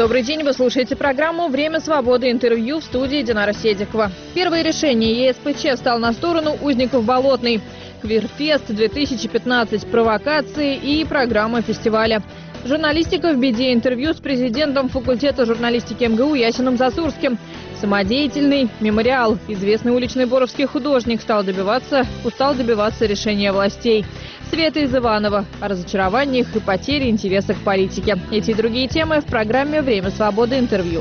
Добрый день, вы слушаете программу «Время свободы. Интервью» в студии Динара Седикова. Первое решение ЕСПЧ встал на сторону узников Болотной. Квирфест 2015, провокации и программа фестиваля. Журналистика в беде. Интервью с президентом факультета журналистики МГУ Ясином Засурским. Самодеятельный мемориал. Известный уличный боровский художник устал добиваться решения властей. Света из Иванова о разочарованиях и потере интереса к политике. Эти и другие темы в программе «Время свободы. Интервью».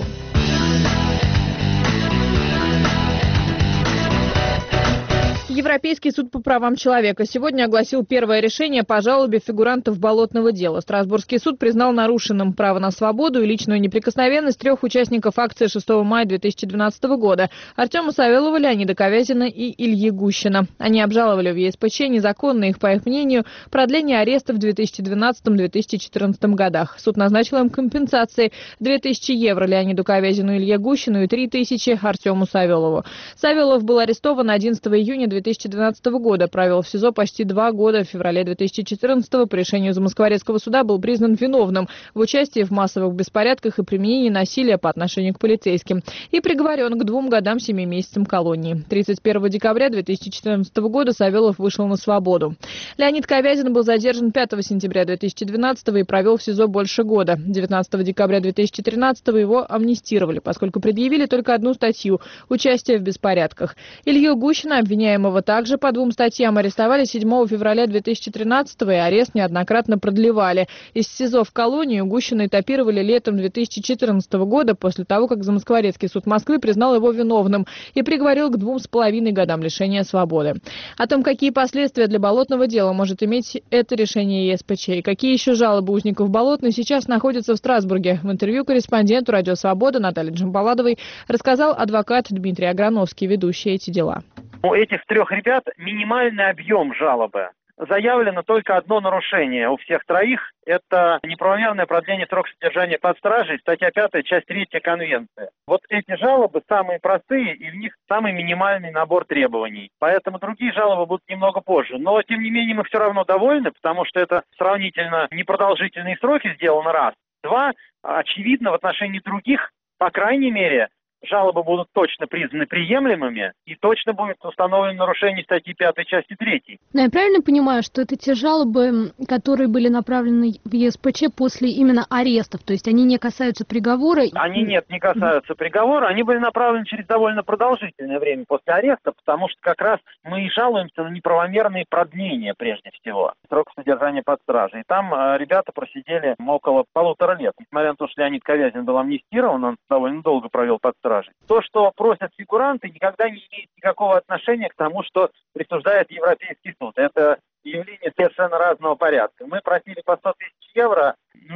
Европейский суд по правам человека сегодня огласил первое решение по жалобе фигурантов болотного дела. Страсбургский суд признал нарушенным право на свободу и личную неприкосновенность 3 участников акции 6 мая 2012 года – Артема Савелова, Леонида Ковязина и Ильи Гущина. Они обжаловали в ЕСПЧ незаконное, их, по их мнению, продление ареста в 2012-2014 годах. Суд назначил им компенсации 2000 евро Леониду Ковязину и Илье Гущину и 3000 Артему Савелову. Савелов был арестован 11 июня 2012 года, провел в СИЗО почти 2 года. В феврале 2014 по решению Замоскворецкого суда был признан виновным в участии в массовых беспорядках и применении насилия по отношению к полицейским и приговорен к 2 годам 7 месяцам колонии. 31 декабря 2014 года Савелов вышел на свободу. Леонид Ковязин был задержан 5 сентября 2012 и провел в СИЗО больше года. 19 декабря 2013 его амнистировали, поскольку предъявили только одну статью – участие в беспорядках. Илью Гущина, обвиняемого также по 2 статьям, арестовали 7 февраля 2013 и арест неоднократно продлевали. Из СИЗО в колонию Гущина этапировали летом 2014 года после того, как Замоскворецкий суд Москвы признал его виновным и приговорил к 2,5 годам лишения свободы. О том, какие последствия для болотного дела может иметь это решение ЕСПЧ и какие еще жалобы узников Болотной, сейчас находятся в Страсбурге. В интервью корреспонденту «Радио Свобода» Наталье Джамбаладовой рассказал адвокат Дмитрий Аграновский, ведущий эти дела. У этих 3 ребят минимальный объем жалобы. Заявлено только одно нарушение у всех 3. Это неправомерное продление срока содержания под стражей, статья 5, часть 3 Конвенции. Вот эти жалобы самые простые, и в них самый минимальный набор требований. Поэтому другие жалобы будут немного позже. Но, тем не менее, мы все равно довольны, потому что это сравнительно непродолжительные сроки сделано раз. 2, очевидно, в отношении других, по крайней мере, жалобы будут точно признаны приемлемыми и точно будет установлено нарушение статьи 5 части 3. Но я правильно понимаю, что это те жалобы, которые были направлены в ЕСПЧ после именно арестов, то есть они не касаются приговора? Они не касаются приговора, они были направлены через довольно продолжительное время после ареста, потому что как раз мы и жалуемся на неправомерные продления прежде всего срока содержания под стражей. И там ребята просидели около 1,5 лет. Несмотря на то, что Леонид Ковязин был амнистирован, он довольно долго провел под стражей. То, что просят фигуранты, никогда не имеет никакого отношения к тому, что присуждает Европейский суд. Это явление совершенно разного порядка. Мы просили по 100 000 евро,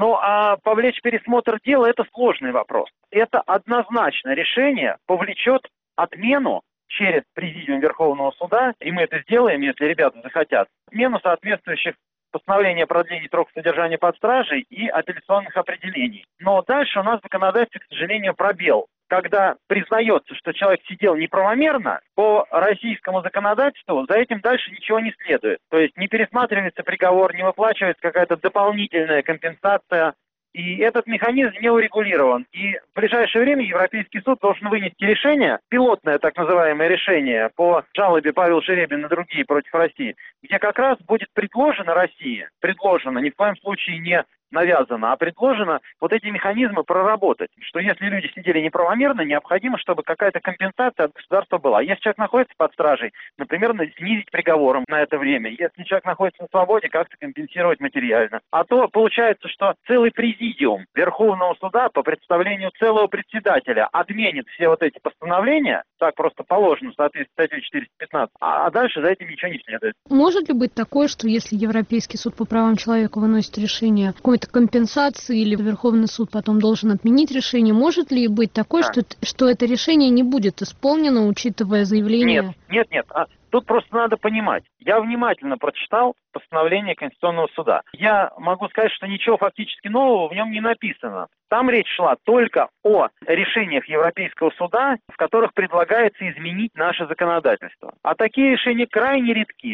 а повлечь пересмотр дела – это сложный вопрос. Это однозначно решение повлечет отмену через Президиум Верховного суда, и мы это сделаем, если ребята захотят, отмену соответствующих постановления о продлении срока содержания под стражей и апелляционных определений. Но дальше у нас в законодательстве, к сожалению, пробел. Когда признается, что человек сидел неправомерно, по российскому законодательству за этим дальше ничего не следует. То есть не пересматривается приговор, не выплачивается какая-то дополнительная компенсация. И этот механизм не урегулирован. И в ближайшее время Европейский суд должен вынести решение, пилотное так называемое решение по жалобе Павел Жеребин и другие против России, где как раз будет предложено России, ни в коем случае не навязано, а предложено вот эти механизмы проработать, что если люди сидели неправомерно, необходимо, чтобы какая-то компенсация от государства была. Если человек находится под стражей, например, снизить приговором на это время. Если человек находится на свободе, как-то компенсировать материально. А то получается, что целый президиум Верховного суда по представлению целого председателя отменит все вот эти постановления, так просто положено в соответствии с статьей 415, а дальше за этим ничего не следует. Может ли быть такое, что если Европейский суд по правам человека выносит решение какой-то компенсации или Верховный суд потом должен отменить решение, может ли быть такое, что это решение не будет исполнено, учитывая заявление? Нет. Тут просто надо понимать. Я внимательно прочитал постановление Конституционного суда. Я могу сказать, что ничего фактически нового в нем не написано. Там речь шла только о решениях Европейского суда, в которых предлагается изменить наше законодательство. А такие решения крайне редки.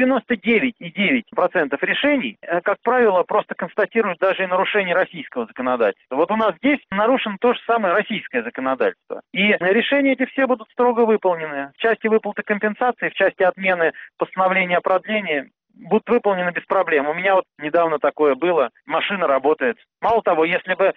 99,9% решений, как правило, просто констатируют даже и нарушение российского законодательства. Вот у нас здесь нарушено то же самое российское законодательство. И решения эти все будут строго выполнены. В части выплаты компенсации, в части отмены постановления о продлении будут выполнены без проблем. У меня вот недавно такое было. Машина работает. Мало того, если бы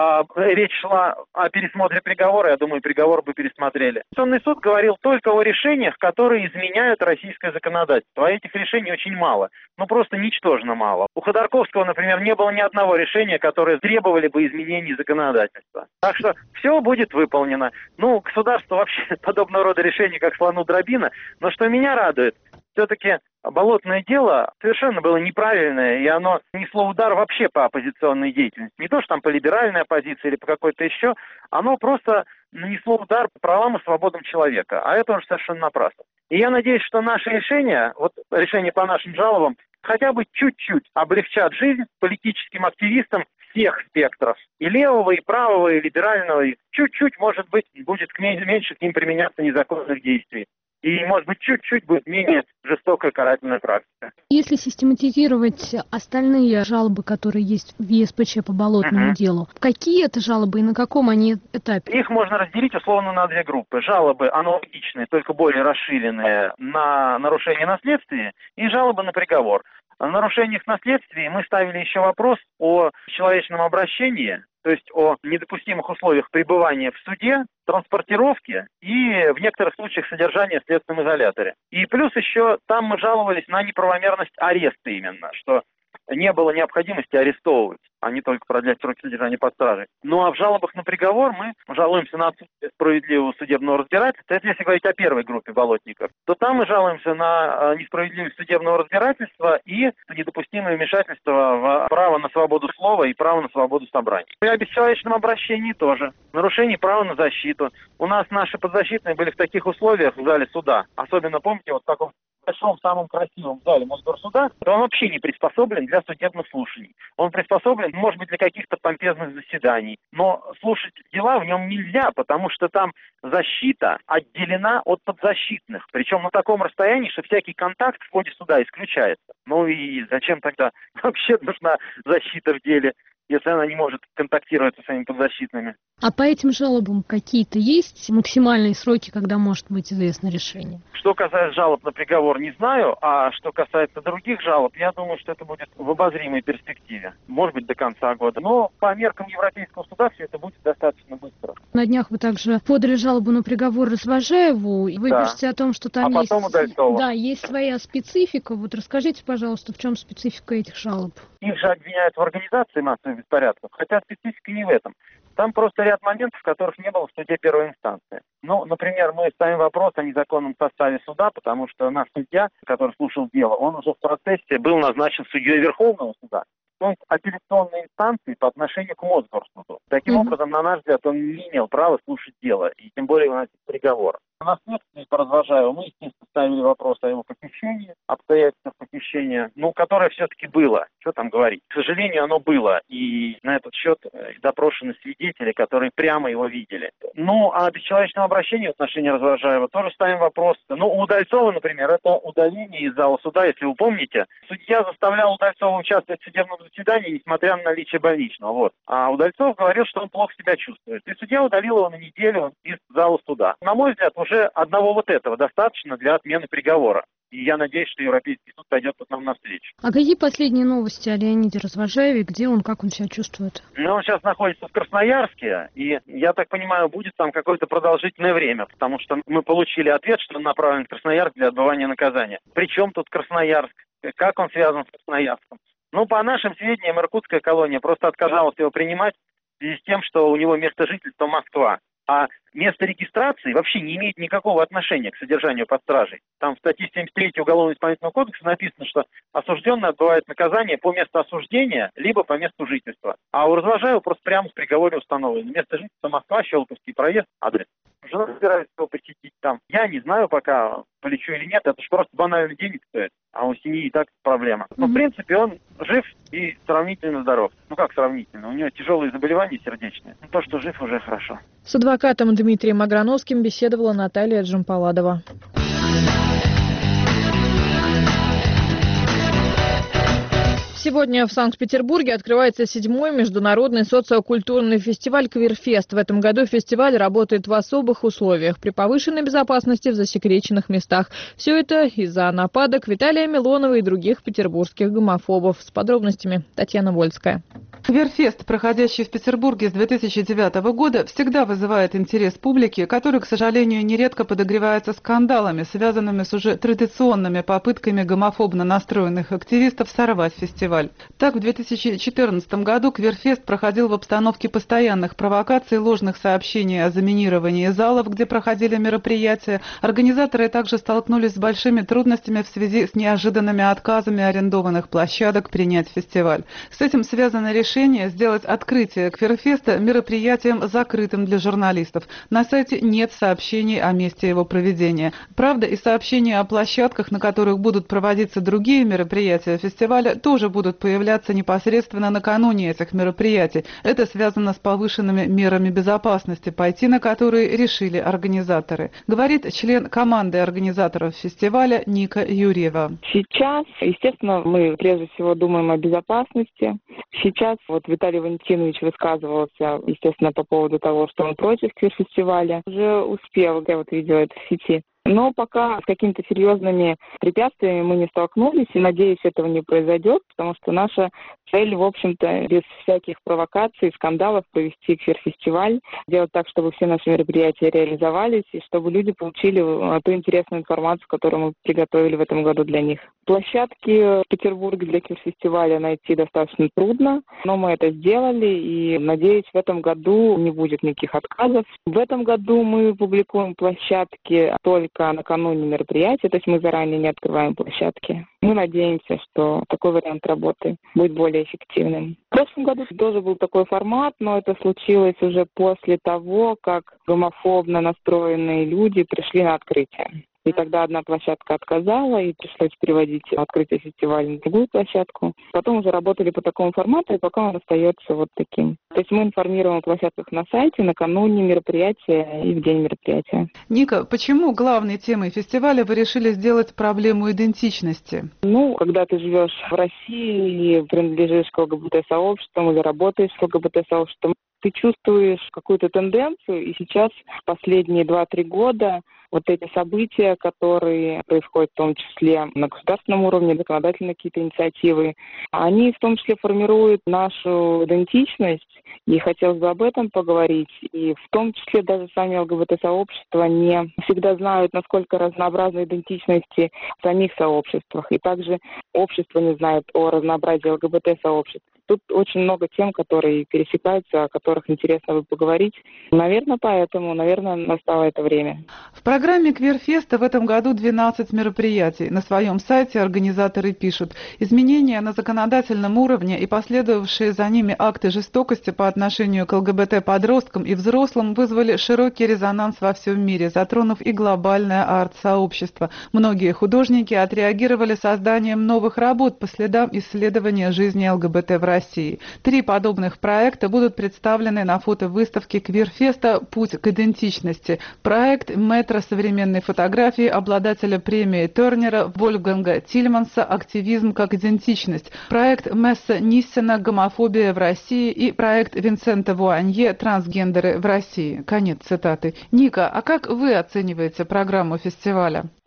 речь шла о пересмотре приговора, я думаю, приговор бы пересмотрели. Конституционный суд говорил только о решениях, которые изменяют российское законодательство. А этих решений очень мало. Просто ничтожно мало. У Ходорковского, например, не было ни одного решения, которое требовали бы изменений законодательства. Так что все будет выполнено. Государство вообще подобного рода решений, как слону дробина. Но что меня радует, все-таки болотное дело совершенно было неправильное, и оно несло удар вообще по оппозиционной деятельности. Не то, что там по либеральной оппозиции или по какой-то еще, оно просто нанесло удар по правам и свободам человека. А это уже совершенно напрасно. И я надеюсь, что наши решения, решения по нашим жалобам, хотя бы чуть-чуть облегчат жизнь политическим активистам всех спектров. И левого, и правого, и либерального. И чуть-чуть, может быть, будет меньше к ним применяться незаконных действий. И, может быть, чуть-чуть будет менее жестокая карательная практика. Если систематизировать остальные жалобы, которые есть в ЕСПЧ по болотному делу, какие это жалобы и на каком они этапе? Их можно разделить условно на две группы. Жалобы аналогичные, только более расширенные, на нарушение наследствия, и жалобы на приговор. В нарушениях наследствия мы ставили еще вопрос о человечном обращении, то есть о недопустимых условиях пребывания в суде, транспортировке и в некоторых случаях содержания в следственном изоляторе. И плюс еще там мы жаловались на неправомерность ареста именно, что не было необходимости арестовывать, а не только продлять сроки содержания под стражей. А в жалобах на приговор мы жалуемся на отсутствие справедливого судебного разбирательства. Это если говорить о первой группе болотников. То там мы жалуемся на несправедливость судебного разбирательства и недопустимое вмешательство в право на свободу слова и право на свободу собрания. И о бесчеловечном обращении тоже. Нарушение права на защиту. У нас наши подзащитные были в таких условиях в зале суда. Особенно, помните, в таком большом, самом красивом зале Мосгорсуда, он вообще не приспособлен для судебных слушаний. Он приспособлен, может быть, для каких-то помпезных заседаний. Но слушать дела в нем нельзя, потому что там защита отделена от подзащитных. Причем на таком расстоянии, что всякий контакт в ходе суда исключается. И зачем тогда вообще нужна защита в деле, если она не может контактировать со своими подзащитными? А по этим жалобам какие-то есть максимальные сроки, когда может быть известно решение? Что касается жалоб на приговор, не знаю, а что касается других жалоб, я думаю, что это будет в обозримой перспективе. Может быть, до конца года. Но по меркам Европейского суда все это будет достаточно быстро. На днях вы также подали жалобу на приговор Развожаеву. Вы пишете о том, что там есть... Удальцова. Да, есть своя специфика. Расскажите, пожалуйста, в чем специфика этих жалоб? Их же обвиняют в организации массовых беспорядков, хотя специфика не в этом. Там просто ряд моментов, которых не было в суде первой инстанции. Например, мы ставим вопрос о незаконном составе суда, потому что наш судья, который слушал дело, он уже в процессе был назначен судьей Верховного суда, то есть апелляционной инстанции по отношению к Мосгорсуду. Таким образом, на наш взгляд, он не имел права слушать дело, и тем более выносить приговор. На следствии по Развожаеву мы, естественно, ставили вопрос о его похищении, обстоятельствах похищения, которое все-таки было. Что там говорить? К сожалению, оно было. И на этот счет допрошены свидетели, которые прямо его видели. А о бесчеловечном обращении в отношении Развожаева тоже ставим вопрос. У Удальцова, например, это удаление из зала суда, если вы помните. Судья заставлял Удальцова участвовать в судебном заседании, несмотря на наличие больничного. А Удальцов говорил, что он плохо себя чувствует. И судья удалил его на неделю из зала суда. На мой взгляд, уже одного этого достаточно для отмены приговора. И я надеюсь, что Европейский суд пойдет к нам навстречу. А какие последние новости о Леониде Развожаеве? Где он, как он себя чувствует? Он сейчас находится в Красноярске, и, я так понимаю, будет там какое-то продолжительное время, потому что мы получили ответ, что он направлен в Красноярск для отбывания наказания. Причем тут Красноярск? Как он связан с Красноярском? По нашим сведениям, иркутская колония просто отказалась его принимать в связи с тем, что у него место жительства Москва. А место регистрации вообще не имеет никакого отношения к содержанию под стражей. Там в статье 73 Уголовно-исполнительного кодекса написано, что осужденный отбывает наказание по месту осуждения, либо по месту жительства. А у Развожаева просто прямо в приговоре установлено. Место жительства Москва, Щелковский проезд, адрес. Жена собирается его посетить там. Я не знаю пока, полечу или нет, это же просто банально денег стоит. А у семьи и так проблема. Но, в принципе, он жив и сравнительно здоров. Ну, как сравнительно? У него тяжелые заболевания сердечные. То, что жив, уже хорошо. С адвокатом Дмитрием Аграновским беседовала Наталья Джампаладова. Сегодня в Санкт-Петербурге открывается 7-й международный социокультурный фестиваль «Квирфест». В этом году фестиваль работает в особых условиях, при повышенной безопасности в засекреченных местах. Все это из-за нападок Виталия Милонова и других петербургских гомофобов. С подробностями Татьяна Вольская. Квирфест, проходящий в Петербурге с 2009 года, всегда вызывает интерес публики, который, к сожалению, нередко подогревается скандалами, связанными с уже традиционными попытками гомофобно настроенных активистов сорвать фестиваль. Так, в 2014 году Квирфест проходил в обстановке постоянных провокаций, ложных сообщений о заминировании залов, где проходили мероприятия. Организаторы также столкнулись с большими трудностями в связи с неожиданными отказами арендованных площадок принять фестиваль. С этим связано решение сделать открытие Квирфеста мероприятием закрытым для журналистов. На сайте нет сообщений о месте его проведения. Правда, и сообщения о площадках, на которых будут проводиться другие мероприятия фестиваля, тоже будут появляться непосредственно накануне этих мероприятий. Это связано с повышенными мерами безопасности, пойти на которые решили организаторы. Говорит член команды организаторов фестиваля Ника Юрьева. Сейчас, естественно, мы прежде всего думаем о безопасности. Сейчас вот Виталий Валентинович высказывался, естественно, по поводу того, что он против квир-фестиваля. Уже успел, я вот видела это в сети. Но пока с какими-то серьезными препятствиями мы не столкнулись, и, надеюсь, этого не произойдет, потому что наша цель, в общем-то, без всяких провокаций, скандалов провести квир-фестиваль, сделать так, чтобы все наши мероприятия реализовались, и чтобы люди получили ту интересную информацию, которую мы приготовили в этом году для них. Площадки в Петербурге для квир-фестиваля найти достаточно трудно, но мы это сделали, и, надеюсь, в этом году не будет никаких отказов. В этом году мы публикуем площадки только накануне мероприятия, то есть мы заранее не открываем площадки. Мы надеемся, что такой вариант работы будет более эффективным. В прошлом году тоже был такой формат, но это случилось уже после того, как гомофобно настроенные люди пришли на открытие. И тогда одна площадка отказала, и пришлось переводить открытие фестиваля на другую площадку. Потом уже работали по такому формату, и пока он остается вот таким. То есть мы информируем о площадках на сайте накануне мероприятия и в день мероприятия. Ника, почему главной темой фестиваля вы решили сделать проблему идентичности? Когда ты живешь в России и принадлежишь к ЛГБТ-сообществу или работаешь с ЛГБТ-сообществом, ты чувствуешь какую-то тенденцию, и сейчас, последние 2-3 года, вот эти события, которые происходят в том числе на государственном уровне, законодательные какие-то инициативы, они в том числе формируют нашу идентичность, и хотелось бы об этом поговорить. И в том числе даже сами ЛГБТ-сообщества не всегда знают, насколько разнообразны идентичности в самих сообществах. И также общество не знает о разнообразии ЛГБТ-сообществ. Тут очень много тем, которые пересекаются, о которых интересно бы поговорить. Наверное, поэтому, настало это время. В программе Квирфеста в этом году 12 мероприятий. На своем сайте организаторы пишут: изменения на законодательном уровне и последовавшие за ними акты жестокости по отношению к ЛГБТ-подросткам и взрослым вызвали широкий резонанс во всем мире, затронув и глобальное арт-сообщество. Многие художники отреагировали созданием новых работ по следам исследования жизни ЛГБТ в России. 3 подобных проекта будут представлены на фотовыставке Квирфеста «Путь к идентичности». Проект «Метро современной фотографии» обладателя премии Тернера Вольфганга Тильманса «Активизм как идентичность». Проект Месса Ниссена «Гомофобия в России» и проект Винсента Вуанье «Трансгендеры в России». Конец цитаты. Ника, а как вы оцениваете программу фестиваля?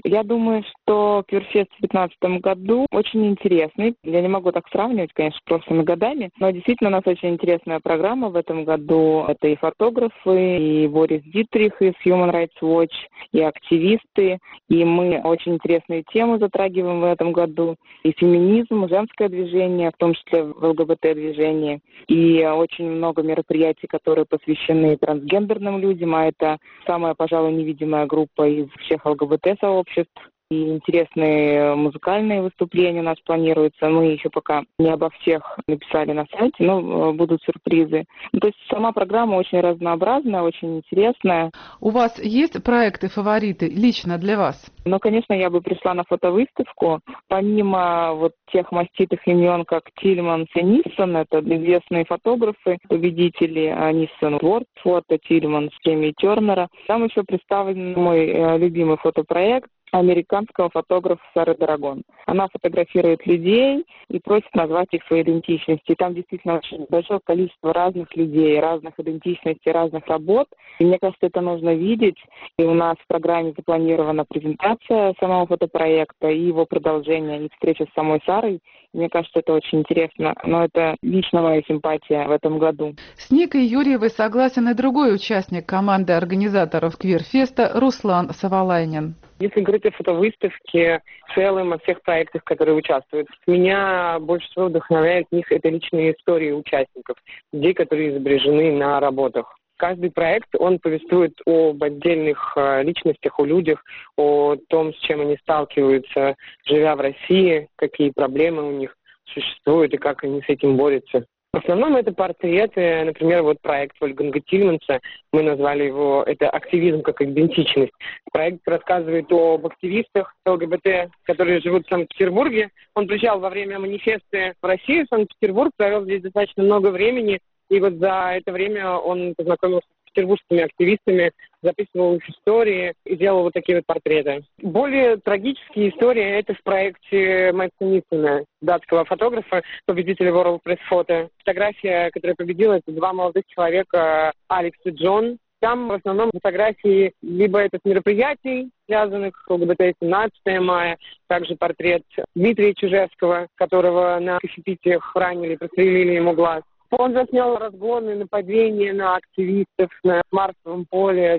Я думаю, что Квирфест в 2015 году очень интересный. Я не могу так сравнивать, конечно, с прошлыми годами, но действительно у нас очень интересная программа в этом году. Это и фотографы, и Борис Дитрих из Human Rights Watch, и активисты. И мы очень интересные темы затрагиваем в этом году. И феминизм, и женское движение, в том числе в ЛГБТ-движении. И очень много мероприятий, которые посвящены трансгендерным людям, а это самая, пожалуй, невидимая группа из всех ЛГБТ-сообществ. И интересные музыкальные выступления у нас планируются. Мы еще пока не обо всех написали на сайте, но будут сюрпризы. То есть сама программа очень разнообразная, очень интересная. У вас есть проекты-фавориты лично для вас? Но, конечно, я бы пришла на фотовыставку. Помимо вот тех маститых имен, как Тильманс и Ниссон, это известные фотографы, победители Ниссон World фото, Тильманс премии Тернера. Там еще представлен мой любимый фотопроект американского фотографа Сары Дорагон. Она фотографирует людей и просит назвать их своей идентичностью. И там действительно очень большое количество разных людей, разных идентичностей, разных работ. И мне кажется, это нужно видеть. И у нас в программе запланирована презентация самого фотопроекта и его продолжение, и встреча с самой Сарой. И мне кажется, это очень интересно. Но это лично моя симпатия в этом году. С Никой Юрьевой согласен и другой участник команды организаторов Квирфеста Руслан Савалайнин. Если говорить о фотовыставке в целом, о всех проектах, которые участвуют, меня больше всего вдохновляет в них это личные истории участников, людей, которые изображены на работах. Каждый проект, он повествует об отдельных личностях, о людях, о том, с чем они сталкиваются, живя в России, какие проблемы у них существуют и как они с этим борются. В основном это портреты, например, вот проект Вольфганга Тильманса, мы назвали его, это активизм как идентичность. Проект рассказывает об активистах ЛГБТ, которые живут в Санкт-Петербурге. Он приезжал во время манифеста в Россию, в Санкт-Петербург, провел здесь достаточно много времени, и вот за это время он познакомился с петербургскими активистами, записывал их истории и делал вот такие вот портреты. Более трагические истории — это в проекте Мэтта Ниссона, датского фотографа, победителя World Press Photo. Фотография, которая победила, это два молодых человека, Алекс и Джон. Там в основном фотографии либо это с мероприятий, связанных с ЛГБТ 17 мая, также портрет Дмитрия Чужевского, которого на кофепитиях ранили, прострелили ему глаз. Он заснял разгоны, нападения на активистов на Марсовом поле в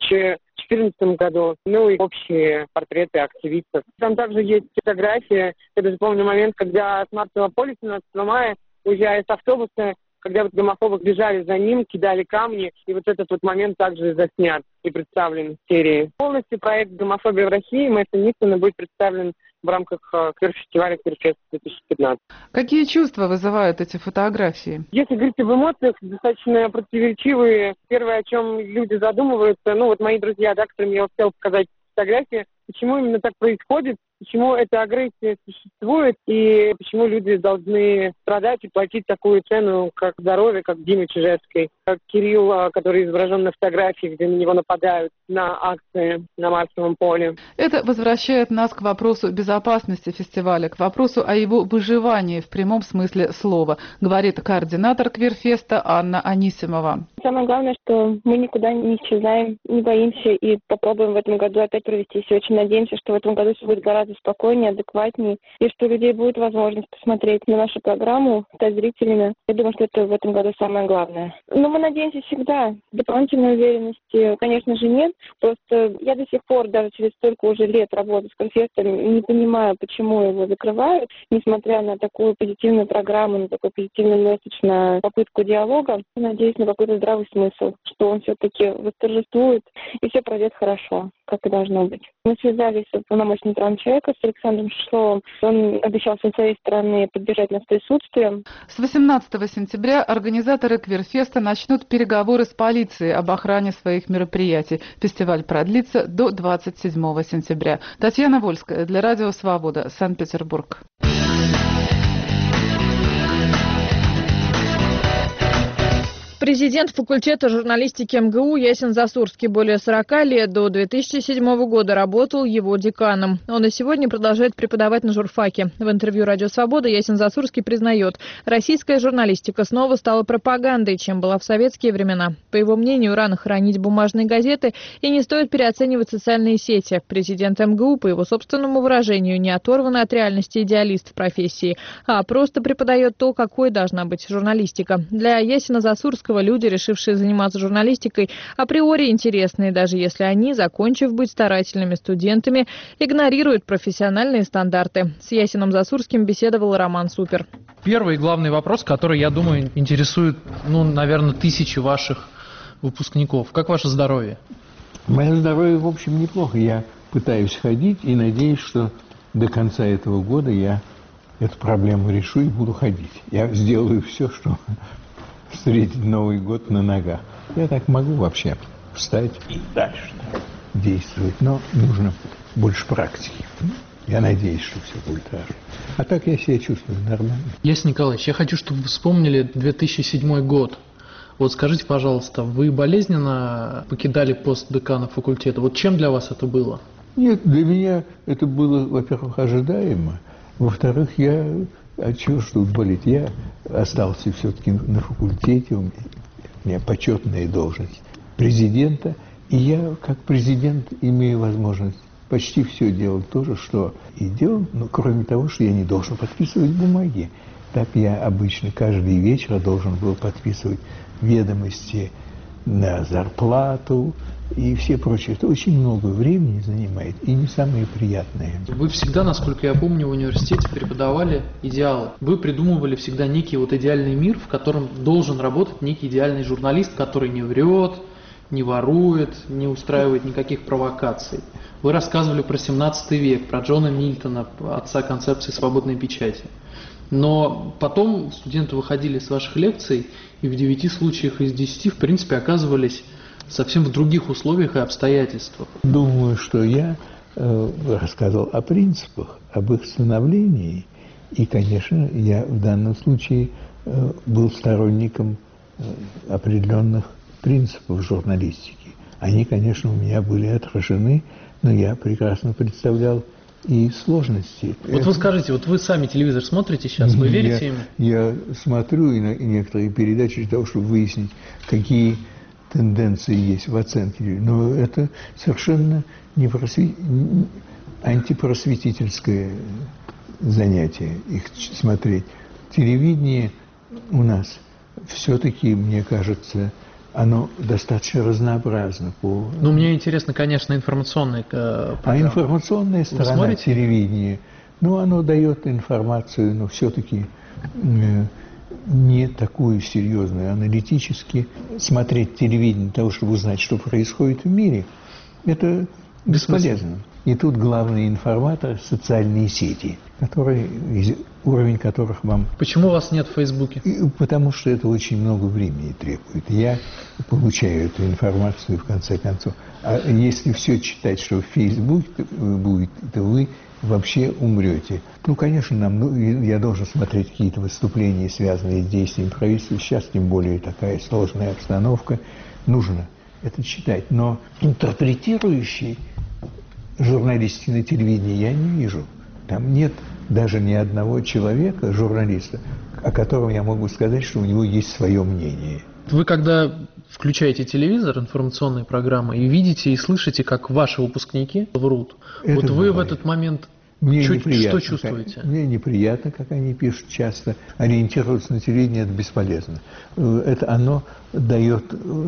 2014 году, ну и общие портреты активистов. Там также есть фотография, я даже помню момент, когда с Марсового поля 17 мая, уезжая с автобуса, когда вот гомофобы бежали за ним, кидали камни, и вот этот вот момент также заснят и представлен в серии. Полностью проект «Гомофобия в России» Мэтта Ниссона будет представлен в рамках квир-фестиваля Квирфест 2015. Какие чувства вызывают эти фотографии? Если говорить об эмоциях, достаточно противоречивые. Первое, о чем люди задумываются, ну вот мои друзья, да, которым я успел показать фотографии, почему именно так происходит, почему эта агрессия существует и почему люди должны страдать и платить такую цену, как здоровье, как Дима Чижевский, как Кирилл, который изображен на фотографии, где на него нападают на акции на Марсовом поле. Это возвращает нас к вопросу безопасности фестиваля, к вопросу о его выживании в прямом смысле слова, говорит координатор Квирфеста Анна Анисимова. Самое главное, что мы никуда не исчезаем, не боимся и попробуем в этом году опять провести. Очень надеемся, что в этом году все будет гораздо спокойнее, адекватнее, и что у людей будет возможность посмотреть на нашу программу, стать зрителями. Я думаю, что это в этом году самое главное. Но мы надеемся всегда. Дополнительной уверенности, конечно же, нет. Просто я до сих пор, даже через столько уже лет работы с Квирфестом, не понимаю, почему его закрывают, несмотря на такую позитивную программу, на такой позитивный месседж, на попытку диалога. Надеюсь на какой-то здравый смысл, что он все-таки восторжествует и все пройдет хорошо, как и должно быть. Мы связались с полномочным правом человека, с Александром Шишловым. Он обещал со своей стороны поддержать нас присутствием. С 18 сентября организаторы Квирфеста начнут переговоры с полицией об охране своих мероприятий. Фестиваль продлится до 27 сентября. Татьяна Вольская для Радио Свобода, Санкт-Петербург. Президент факультета журналистики МГУ Ясин Засурский более 40 лет, до 2007 года работал его деканом. Он и сегодня продолжает преподавать на журфаке. В интервью «Радио Свобода» Ясин Засурский признает, российская журналистика снова стала пропагандой, чем была в советские времена. По его мнению, рано хоронить бумажные газеты и не стоит переоценивать социальные сети. Президент МГУ, по его собственному выражению, не оторван от реальности идеалист в профессии, а просто преподает то, какой должна быть журналистика. Для Ясина Засурского люди, решившие заниматься журналистикой, априори интересные, даже если они, закончив быть старательными студентами, игнорируют профессиональные стандарты. С Ясином Засурским беседовал Роман Супер. Первый главный вопрос, который, я думаю, интересует, наверное, тысячи ваших выпускников. Как ваше здоровье? Мое здоровье, в общем, неплохо. Я пытаюсь ходить и надеюсь, что до конца этого года я эту проблему решу и буду ходить. Я сделаю все, чтобы встретить Новый год на ногах. Я так могу вообще встать и дальше действовать, но нужно больше практики. Я надеюсь, что все будет хорошо. А так я себя чувствую нормально. Ясин Николаевич, я хочу, чтобы вы вспомнили 2007 год. Вот скажите, пожалуйста, вы болезненно покидали пост декана факультета? Вот чем для вас это было? Нет, для меня это было, во-первых, ожидаемо. Во-вторых, чего ж тут болеть? Я остался все-таки на факультете, у меня почетная должность президента, и я, как президент, имею возможность почти все делать то же, что и делал, но кроме того, что я не должен подписывать бумаги. Так я обычно каждый вечер должен был подписывать ведомости на зарплату и все прочее. Это очень много времени занимает и не самые приятные. Вы всегда, насколько я помню, в университете преподавали идеалы. Вы придумывали всегда некий идеальный мир, в котором должен работать некий идеальный журналист, который не врет, не ворует, не устраивает никаких провокаций. Вы рассказывали про 17 век, про Джона Мильтона, отца концепции свободной печати. Но потом студенты выходили с ваших лекций и в 9 случаях из 10, в принципе, оказывались совсем в других условиях и обстоятельствах. Думаю, что я рассказывал о принципах, об их становлении. И, конечно, я в данном случае был сторонником определенных принципов журналистики. Они, конечно, у меня были отражены, но я прекрасно представлял и сложности. Вот вы скажите, вы сами телевизор смотрите сейчас, вы верите ему? Я смотрю и некоторые передачи для того, чтобы выяснить, какие тенденции есть в оценке. Но это совершенно не антипросветительское занятие их смотреть. Телевидение у нас все-таки, мне кажется, оно достаточно разнообразно. Мне интересно, конечно, информационная программа. А информационная сторона телевидения, оно дает информацию, но все-таки не такую серьезную. Аналитически смотреть телевидение для того, чтобы узнать, что происходит в мире, это бесполезно. И тут главный информатор – социальные сети, уровень которых вам... Почему у вас нет в Фейсбуке? Потому что это очень много времени требует. Я получаю эту информацию в конце концов. А если все читать, что в Фейсбуке будет, то вы вообще умрете. Конечно, я должен смотреть какие-то выступления, связанные с действием правительства. Сейчас, тем более, такая сложная обстановка. Нужно это читать. Но интерпретирующий журналистики на телевидении я не вижу. Там нет даже ни одного человека, журналиста, о котором я могу сказать, что у него есть свое мнение. Вы когда включаете телевизор, информационные программы, и видите и слышите, как ваши выпускники врут, вы бывает. В этот момент что чувствуете? Мне неприятно, как они пишут часто. Ориентироваться на телевидение – это бесполезно. Это оно дает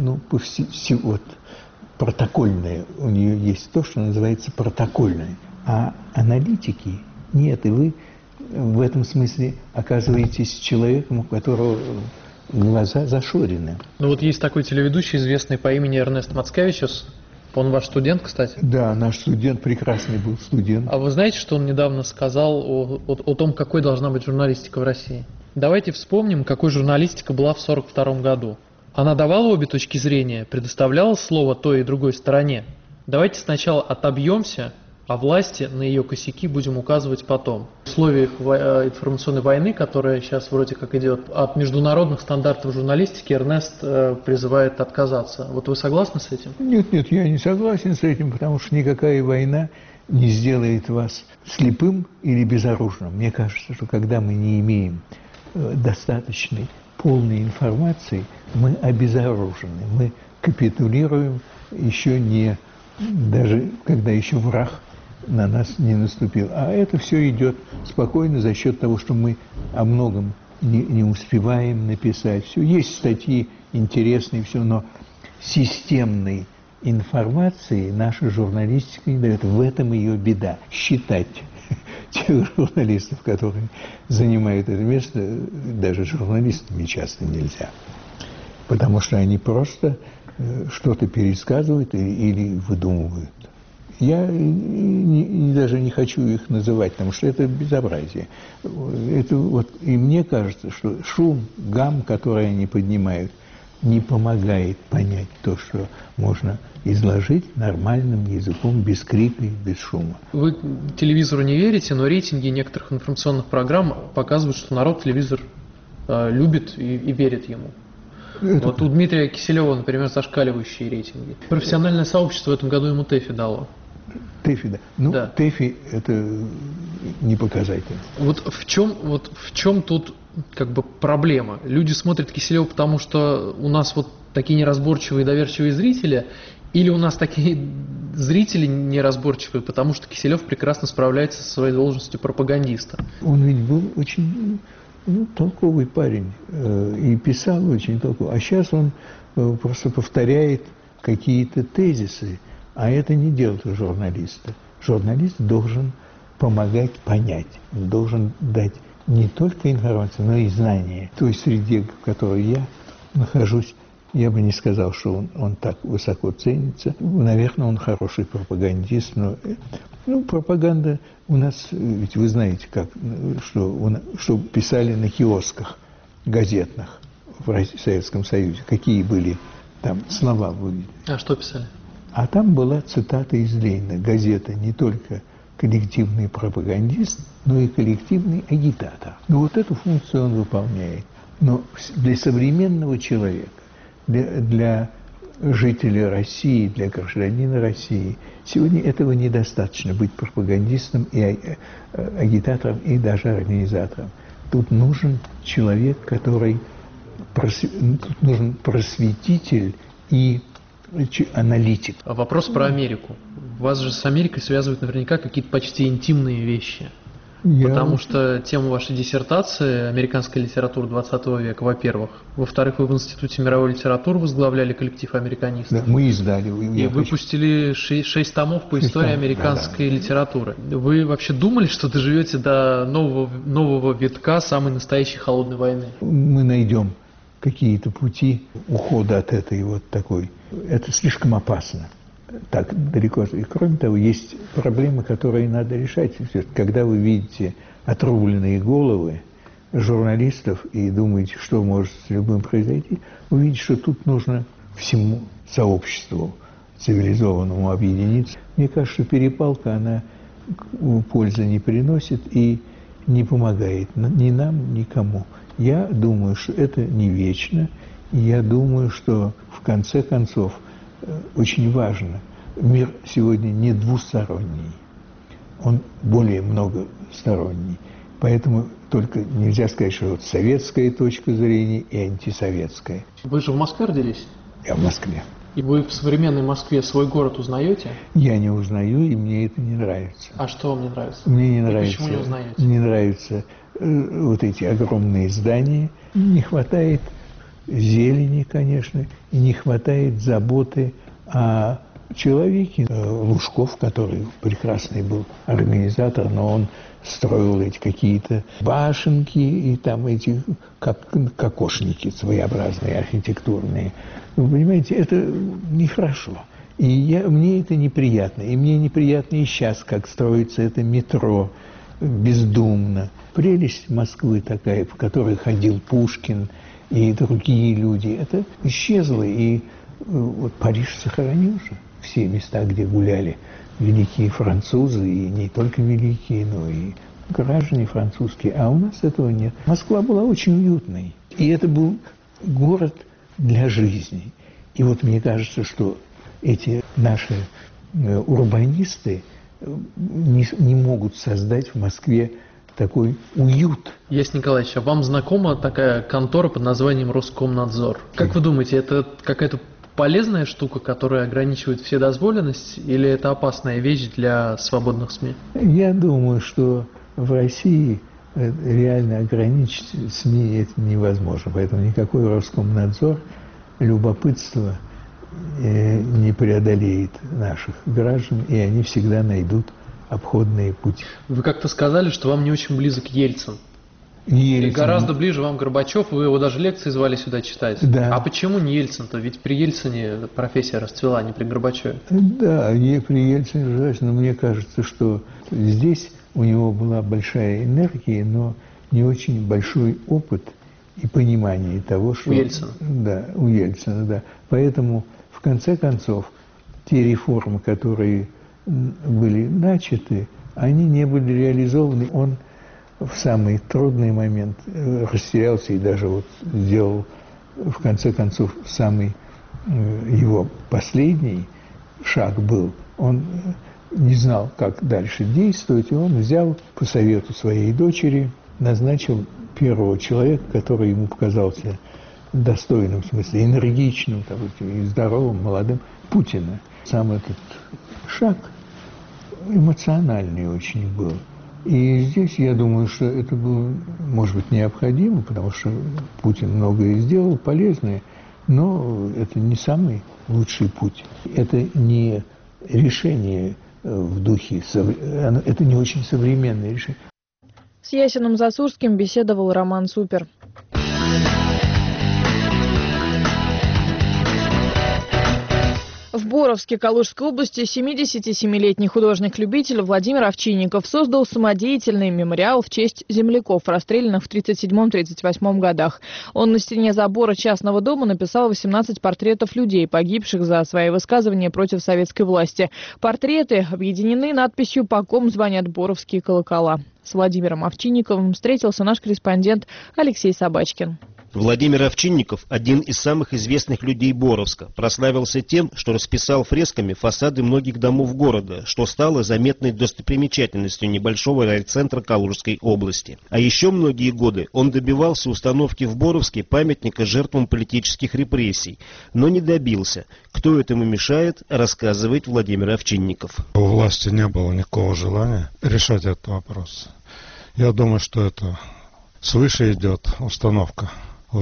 протокольное. У нее есть то, что называется протокольное. А аналитики нет. И вы в этом смысле оказываетесь человеком, у которого глаза зашорены. Есть такой телеведущий, известный по имени Эрнест Мацкевичус. Он ваш студент, кстати? Да, наш студент, прекрасный был студент. А вы знаете, что он недавно сказал о том, какой должна быть журналистика в России? Давайте вспомним, какой журналистика была в 1942 году. Она давала обе точки зрения, предоставляла слово той и другой стороне. Давайте сначала отобьемся а власти на ее косяки будем указывать потом. В условиях информационной войны, которая сейчас вроде как идет, от международных стандартов журналистики Эрнест призывает отказаться. Вот вы согласны с этим? Нет, я не согласен с этим, потому что никакая война не сделает вас слепым или безоружным. Мне кажется, что когда мы не имеем достаточной, полной информации, мы обезоружены, мы капитулируем еще не, даже когда еще враг на нас не наступил. А это все идет спокойно за счет того, что мы о многом не успеваем написать. Все. Есть статьи интересные, все, но системной информации наша журналистика не дает. В этом ее беда. Считать тех журналистов, которые занимают это место, даже журналистами часто нельзя. Потому что они просто что-то пересказывают или выдумывают. Я даже не хочу их называть, потому что это безобразие. Это вот, и мне кажется, что шум, гам, который они поднимают, не помогает понять то, что можно изложить нормальным языком, без крика и без шума. Вы телевизору не верите, но рейтинги некоторых информационных программ показывают, что народ телевизор любит и верит ему. Вот у Дмитрия Киселева, например, зашкаливающие рейтинги. Профессиональное сообщество в этом году ему ТЭФИ дало. ТЭФИ, да. Ну, да. ТЭФИ – это не показатель. Вот в чем тут как бы проблема? Люди смотрят Киселева, потому что у нас вот такие неразборчивые и доверчивые зрители, или у нас такие зрители неразборчивые, потому что Киселев прекрасно справляется со своей должностью пропагандиста? Он ведь был очень толковый парень и писал очень толково. А сейчас он просто повторяет какие-то тезисы, а это не дело журналиста. Журналист должен помогать понять, должен дать не только информацию, но и знания. В той среде, в которой я нахожусь, я бы не сказал, что он так высоко ценится. Наверное, он хороший пропагандист, но пропаганда у нас, ведь вы знаете, что писали на киосках газетных в Советском Союзе, какие были там слова. А что писали? А там была цитата из Ленина: газета не только коллективный пропагандист, но и коллективный агитатор. Вот эту функцию он выполняет. Но для современного человека, для жителя России, для гражданина России, сегодня этого недостаточно, быть пропагандистом и агитатором, и даже организатором. Тут нужен человек, тут нужен просветитель и аналитик. Вопрос про Америку. Вас же с Америкой связывают наверняка какие-то почти интимные вещи. Потому что тема вашей диссертации — американская литература 20 века, во-первых. Во-вторых, вы в Институте мировой литературы возглавляли коллектив американистов. Да, мы издали. И выпустили 6 томов по истории американской литературы. Вы вообще думали, что доживете до нового витка самой настоящей холодной войны? Мы найдем какие-то пути ухода от этой вот такой. Это слишком опасно. Так далеко. И кроме того, есть проблемы, которые надо решать. Когда вы видите отрубленные головы журналистов и думаете, что может с любым произойти, вы видите, что тут нужно всему сообществу цивилизованному объединиться. Мне кажется, что перепалка, она пользы не приносит и не помогает ни нам, никому. Я думаю, что это не вечно. И я думаю, что в конце концов очень важно. Мир сегодня не двусторонний, он более многосторонний. Поэтому только нельзя сказать, что вот советская точка зрения и антисоветская. Вы же в Москве родились? Я в Москве. И вы в современной Москве свой город узнаете? Я не узнаю, и мне это не нравится. А что вам не нравится? Мне не нравится. Почему не узнаете? Не нравятся вот эти огромные здания. Не хватает зелени, конечно, и не хватает заботы о человеке. Лужков, который прекрасный был организатор, но он строил эти какие-то башенки и там эти кокошники своеобразные, архитектурные. Вы понимаете, это нехорошо. И мне это неприятно. И мне неприятно и сейчас, как строится это метро бездумно. Прелесть Москвы такая, по которой ходил Пушкин и другие люди, это исчезло. И вот Париж сохранил же все места, где гуляли великие французы, и не только великие, но и граждане французские, а у нас этого нет. Москва была очень уютной, и это был город для жизни. И вот мне кажется, что эти наши урбанисты не могут создать в Москве такой уют. Ясень Николаевич, а вам знакома такая контора под названием Роскомнадзор? Как вы думаете, это какая-то полезная штука, которая ограничивает вседозволенность, или это опасная вещь для свободных СМИ? Я думаю, что в России реально ограничить СМИ это невозможно. Поэтому никакой Роскомнадзор любопытство не преодолеет наших граждан, и они всегда найдут обходные пути. Вы как-то сказали, что вам не очень близок Ельцин. Ельцин. И гораздо ближе вам Горбачев, вы его даже лекции звали сюда читать. Да. А почему не Ельцин-то? Ведь при Ельцине профессия расцвела, не при Горбачеве. Да, при Ельцине желательно, но мне кажется, что здесь у него была большая энергия, но не очень большой опыт и понимание того, что... У Ельцина. Да, у Ельцина, да. Поэтому, в конце концов, те реформы, которые были начаты, они не были реализованы. Он в самый трудный момент растерялся и даже вот сделал, в конце концов, самый его последний шаг был. Он не знал, как дальше действовать, и он взял по совету своей дочери, назначил первого человека, который ему показался достойным, в смысле энергичным, и здоровым, молодым, Путина. Сам этот шаг эмоциональный очень был. И здесь я думаю, что это было, может быть, необходимо, потому что Путин многое сделал, полезное, но это не самый лучший путь. Это не решение в духе, это не очень современное решение. С Ясином Засурским беседовал Роман Супер. В Боровске Калужской области 77-летний художник-любитель Владимир Овчинников создал самодеятельный мемориал в честь земляков, расстрелянных в 1937-1938 годах. Он на стене забора частного дома написал 18 портретов людей, погибших за свои высказывания против советской власти. Портреты объединены надписью «По ком звонят боровские колокола». С Владимиром Овчинниковым встретился наш корреспондент Алексей Собачкин. Владимир Овчинников – один из самых известных людей Боровска. Прославился тем, что расписал фресками фасады многих домов города, что стало заметной достопримечательностью небольшого райцентра Калужской области. А еще многие годы он добивался установки в Боровске памятника жертвам политических репрессий, но не добился. Кто этому мешает, рассказывает Владимир Овчинников. У власти не было никакого желания решать этот вопрос. Я думаю, что это свыше идет установка. В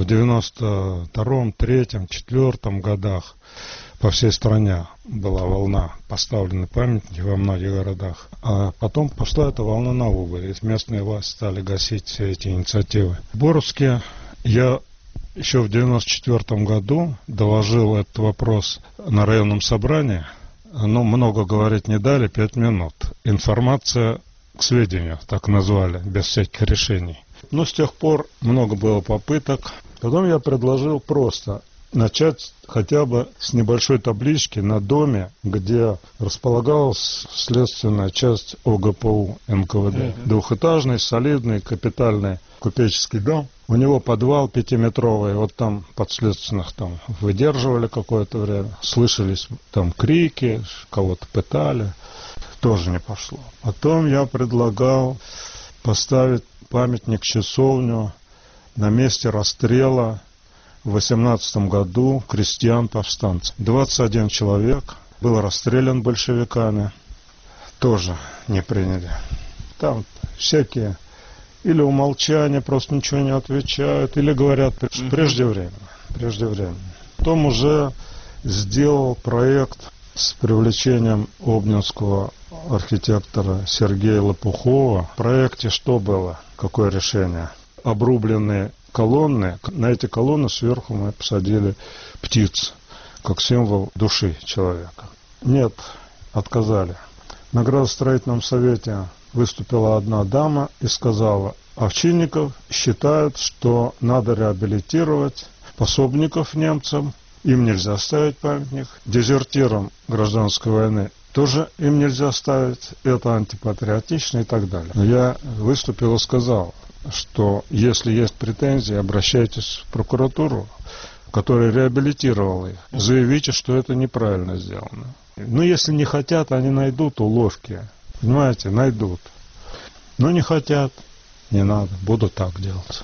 92-м, 3-м, 4-м годах по всей стране была волна поставлены памятники во многих городах. А потом пошла эта волна на убыль, и местные власти стали гасить все эти инициативы. В Боровске я еще в 94-м году доложил этот вопрос на районном собрании. Но много говорить не дали, 5 минут. Информация к сведению, так назвали, без всяких решений. Но с тех пор много было попыток. Потом я предложил просто начать хотя бы с небольшой таблички на доме, где располагалась следственная часть ОГПУ НКВД. Двухэтажный, солидный, капитальный купеческий дом. У него подвал 5-метровый. Вот там подследственных там выдерживали какое-то время. Слышались там крики, кого-то пытали. Тоже не пошло. Потом я предлагал поставить памятник-часовню на месте расстрела в 18 году крестьян-повстанцев. 21 человек был расстрелян большевиками. Тоже не приняли. Там всякие или умолчания, просто ничего не отвечают, или говорят преждевременно. Потом уже сделал проект с привлечением обнинского архитектора Сергея Лопухова. В проекте что было? Какое решение? Обрубленные колонны. На эти колонны сверху мы посадили птиц, как символ души человека. Нет, отказали. На градостроительном совете выступила одна дама и сказала: Овчинников считает, что надо реабилитировать пособников немцам, им нельзя ставить памятник, дезертирам гражданской войны тоже им нельзя ставить, это антипатриотично и так далее. Но я выступил и сказал, что если есть претензии, обращайтесь в прокуратуру, которая реабилитировала их. Заявите, что это неправильно сделано. Ну, если не хотят, они найдут уловки. Понимаете, найдут. Но не хотят, не надо, буду так делать.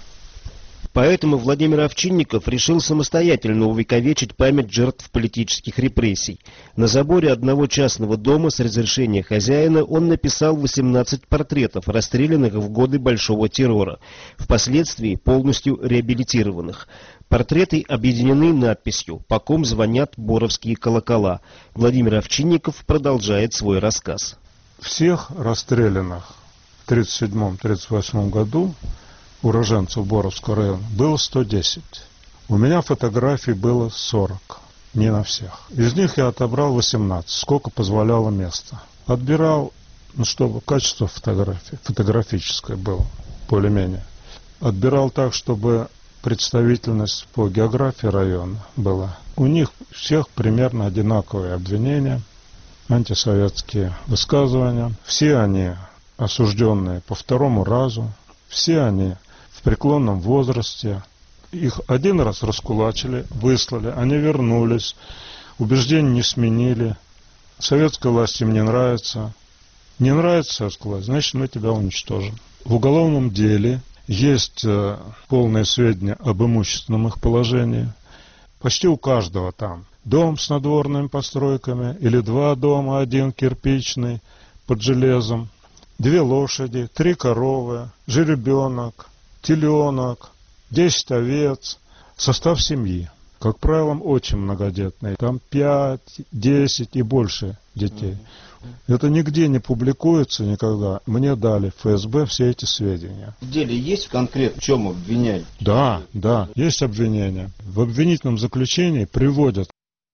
Поэтому Владимир Овчинников решил самостоятельно увековечить память жертв политических репрессий. На заборе одного частного дома с разрешения хозяина он написал 18 портретов, расстрелянных в годы Большого террора, впоследствии полностью реабилитированных. Портреты объединены надписью «По ком звонят боровские колокола». Владимир Овчинников продолжает свой рассказ. Всех расстрелянных в 1937-1938 году уроженцев Боровского района было 110. У меня фотографий было 40, не на всех. Из них я отобрал 18, сколько позволяло место. Отбирал, чтобы качество фотографии, фотографическое было, более-менее. Отбирал так, чтобы представительность по географии района была. У них всех примерно одинаковые обвинения, антисоветские высказывания. Все они осужденные по второму разу, все они в преклонном возрасте. Их один раз раскулачили, выслали, они вернулись, убеждения не сменили. Советская власть им не нравится. Не нравится советская власть, значит, мы тебя уничтожим. В уголовном деле есть полные сведения об имущественном их положении. Почти у каждого там дом с надворными постройками или 2 дома, 1 кирпичный под железом, 2 лошади, 3 коровы, жеребенок, теленок, 10 овец, состав семьи. Как правило, очень многодетный. Там 5, 10 и больше детей. Это нигде не публикуется никогда. Мне дали ФСБ все эти сведения. В деле есть конкретно, в чем обвиняют? Да, есть обвинения. В обвинительном заключении приводят,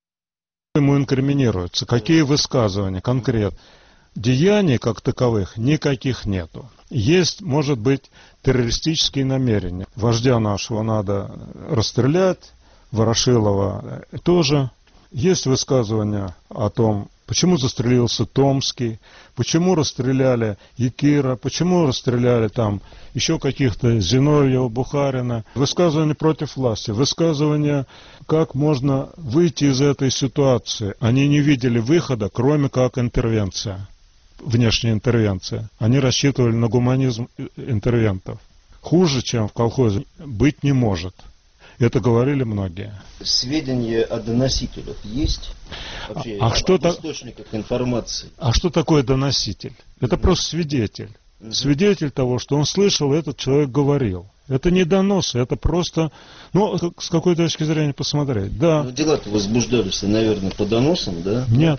ему инкриминируются, какие высказывания конкретно. Деяний как таковых никаких нету. Есть, может быть, террористические намерения. Вождя нашего надо расстрелять, Ворошилова тоже. Есть высказывания о том, почему застрелился Томский, почему расстреляли Якира, почему расстреляли там еще каких-то Зиновьева, Бухарина. Высказывания против власти, высказывания, как можно выйти из этой ситуации. Они не видели выхода, кроме как интервенция, внешняя интервенция. Они рассчитывали на гуманизм интервентов. Хуже, чем в колхозе, быть не может. Это говорили многие. Сведения о доносителях есть? Вообще, об источниках информации? А что такое доноситель? Это просто свидетель. Свидетель того, что он слышал, этот человек говорил. Это не донос, это просто, с какой точки зрения посмотреть. Да. Но дела-то возбуждались, наверное, по доносам, да? Нет.